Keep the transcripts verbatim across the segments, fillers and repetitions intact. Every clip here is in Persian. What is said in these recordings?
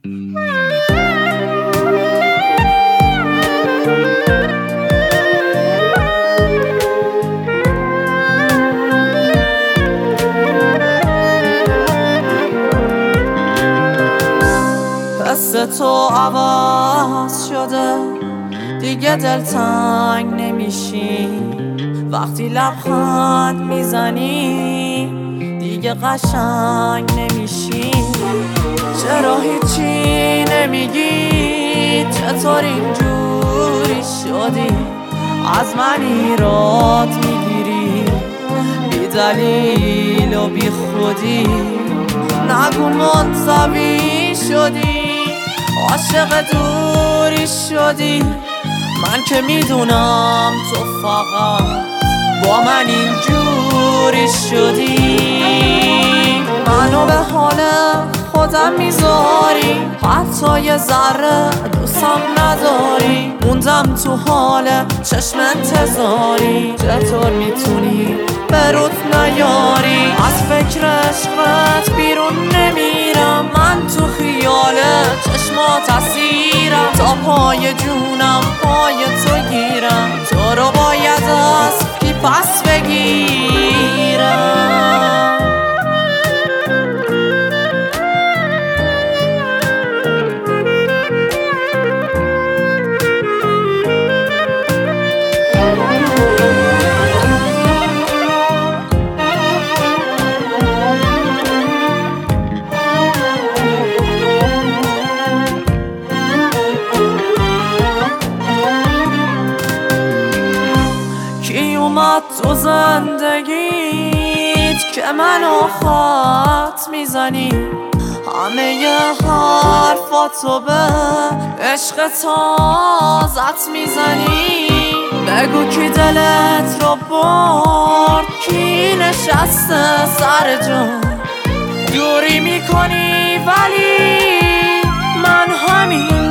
حس تو عوض شده، دیگه دلتنگ نمیشی. وقتی لبخند میزنی دیگه قشنگ نمیشی. چرا هیچی نمیگی؟ چطور اینجوری شدی؟ از من ایراد میگیری بی دلیل و بی خودی. نگو منزوی شدی، عاشق دوری شدی. من که میدونم تو فقط با من اینجوری شدی. منو به حال خودم میذاری، حتی یه ذره دوستم نداری. موندم تو حال چشم انتظاری، چطور میتونی به روت نیاری؟ از فکر عشقت بیرون نمیرم، من تو خیال چشمات اسیرم. تا پای جونم پای تو گیرم، تو رو باید از کی پس بگیرم. کی اومد تو زندگیت که منو خط میزنی؟ همه ی حرفاتو به عشق تازت میزنی. بگو کی دلت رو برد، کی نشسته سر جان. دوری میکنی ولی من همین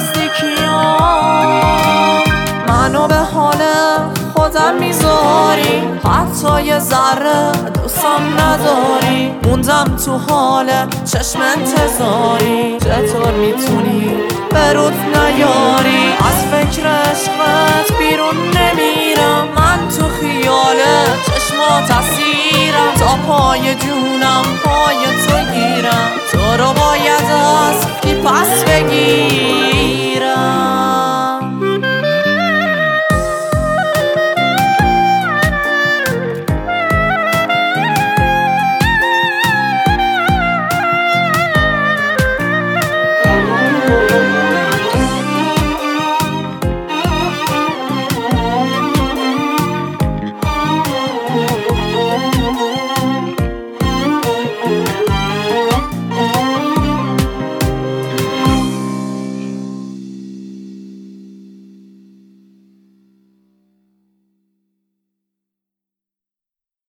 نزدیکیام. منو به حال خودم میذاری، حتی یه ذره دوستم نداری. موندم تو حال چشم انتظاری، چطور میتونی به روت نیاری؟ از فکر عشقت بیرون نمیرم، من تو خیال چشمات اسیرم. تا پای جونم پای تو گیرم، تو رو باید